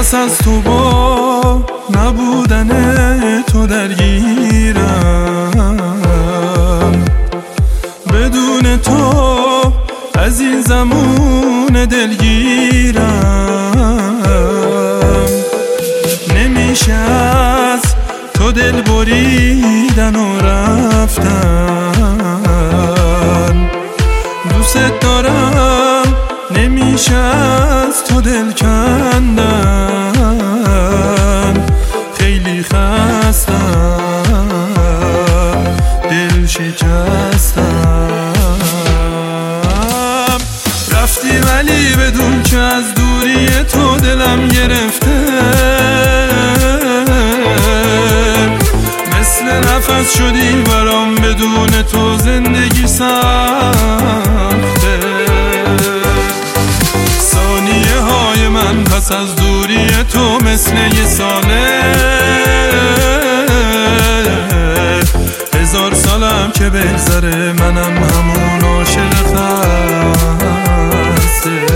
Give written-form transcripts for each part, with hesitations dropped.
پس از تو با نبودن تو درگیرم، بدون تو عزیزمون دلگیرم. نمیشه از تو دل بریدن و رفتن، دوست دارم نمیشه از تو دل کندن. خیلی خستم، دل شکستم. رفتی ولی بدون که از دوری تو دلم گرفته، مثل نفس شدی برام بدون تو زندگی سخته. ثانیه های من پس از دوری تو مثل یه ساله، 1000 سالم که بگذره منم همون عاشق خسته.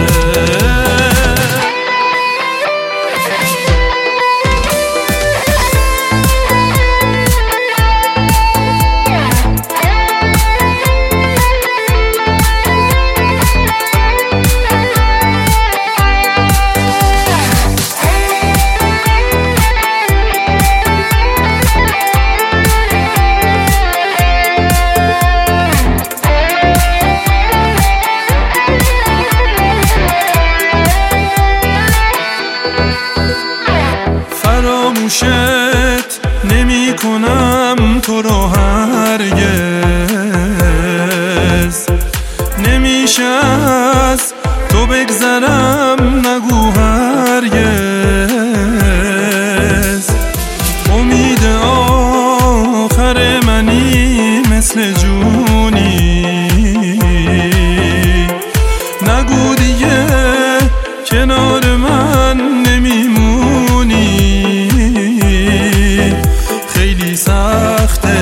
فراموشت نمی کنم تو رو هرگز، نمیشه از تو بگذرم نگو هرگز. امید آخر منی مثل جونی، نگو دیگه کنار من نمیمونی. خیلی سخته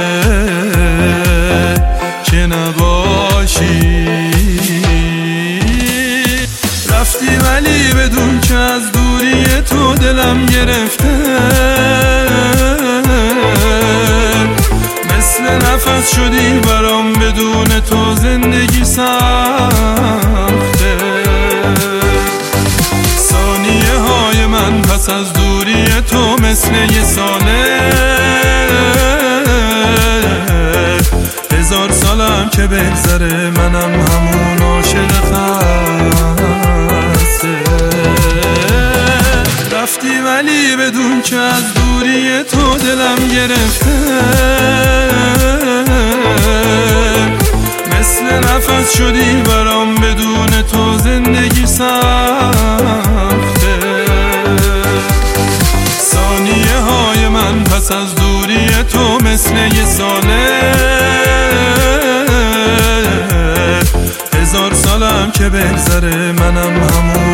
که نباشی. رفتی ولی بدون که از دوری تو دلم گرفته، مثل نفس شدی برام بدون تو زندگی سخته. ثانیه های من پس از دوری تو مثل یه ساله، 1000 سالم که بگذره منم همون عاشق خسته. رفتی ولی بدون که از دوری تو دلم گرفته، مثل نفس شدی برام بدون تو زندگی سخته. ثانیه های من پس از دوری تو مثل یه ساله، 1000 سالم که بگذره منم همون